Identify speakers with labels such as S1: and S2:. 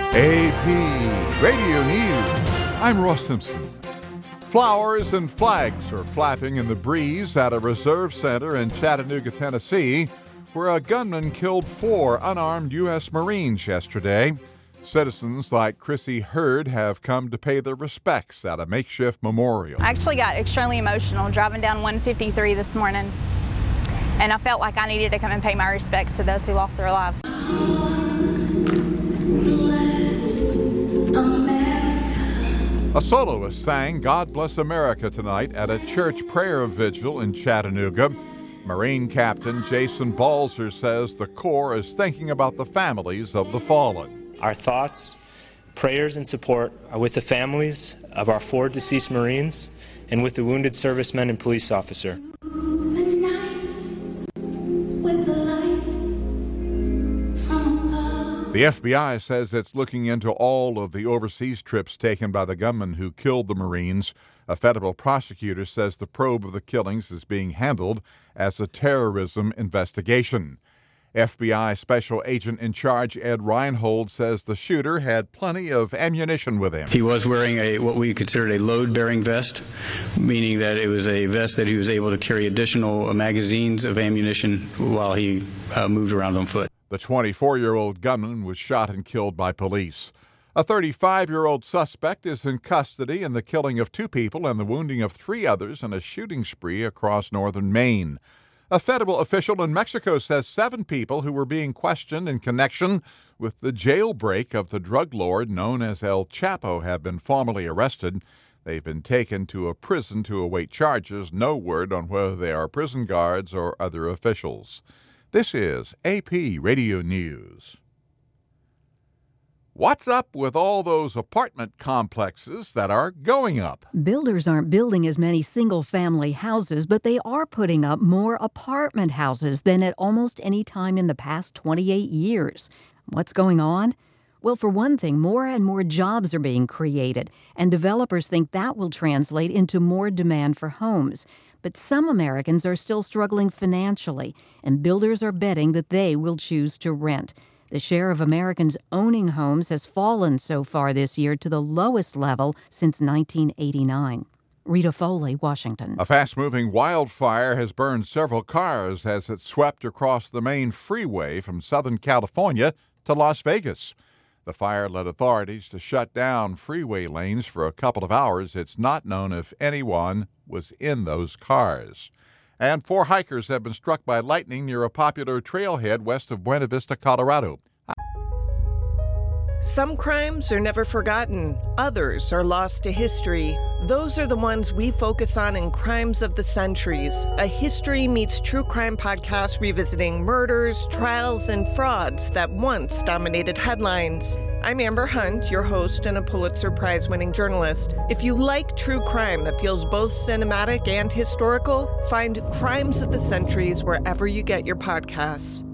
S1: AP Radio News. I'm Ross Simpson. Flowers and flags are flapping in the breeze at a reserve center in Chattanooga, Tennessee, where a gunman killed 4 unarmed U.S. Marines yesterday. Citizens like Chrissy Hurd have come to pay their respects at a makeshift memorial.
S2: I actually got extremely emotional driving down 153 this morning, and I felt like I needed to come and pay my respects to those who lost their lives.
S1: A soloist sang God Bless America tonight at a church prayer vigil in Chattanooga. Marine Captain Jason Balzer says the Corps is thinking about the families of the fallen.
S3: Our thoughts, prayers, and support are with the families of our 4 deceased Marines and with the wounded servicemen and police officer.
S1: The FBI says it's looking into all of the overseas trips taken by the gunman who killed the Marines. A federal prosecutor says the probe of the killings is being handled as a terrorism investigation. FBI Special Agent in Charge Ed Reinhold says the shooter had plenty of ammunition with him.
S4: He was wearing what we considered a load-bearing vest, meaning that it was a vest that he was able to carry additional magazines of ammunition while he moved around on foot.
S1: The 24-year-old gunman was shot and killed by police. A 35-year-old suspect is in custody in the killing of 2 people and the wounding of 3 others in a shooting spree across northern Maine. A federal official in Mexico says 7 people who were being questioned in connection with the jailbreak of the drug lord known as El Chapo have been formally arrested. They've been taken to a prison to await charges. No word on whether they are prison guards or other officials. This is AP Radio News. What's up with all those apartment complexes that are going up?
S5: Builders aren't building as many single-family houses, but they are putting up more apartment houses than at almost any time in the past 28 years. What's going on? Well, for one thing, more and more jobs are being created, and developers think that will translate into more demand for homes. But some Americans are still struggling financially, and builders are betting that they will choose to rent. The share of Americans owning homes has fallen so far this year to the lowest level since 1989. Rita Foley, Washington.
S1: A fast-moving wildfire has burned several cars as it swept across the main freeway from Southern California to Las Vegas. The fire led authorities to shut down freeway lanes for a couple of hours. It's not known if anyone was in those cars. And 4 hikers have been struck by lightning near a popular trailhead west of Buena Vista, Colorado.
S6: Some crimes are never forgotten. Others are lost to history. Those are the ones we focus on in Crimes of the Centuries, a history meets true crime podcast revisiting murders, trials, and frauds that once dominated headlines. I'm Amber Hunt, your host and a Pulitzer Prize-winning journalist. If you like true crime that feels both cinematic and historical, find Crimes of the Centuries wherever you get your podcasts.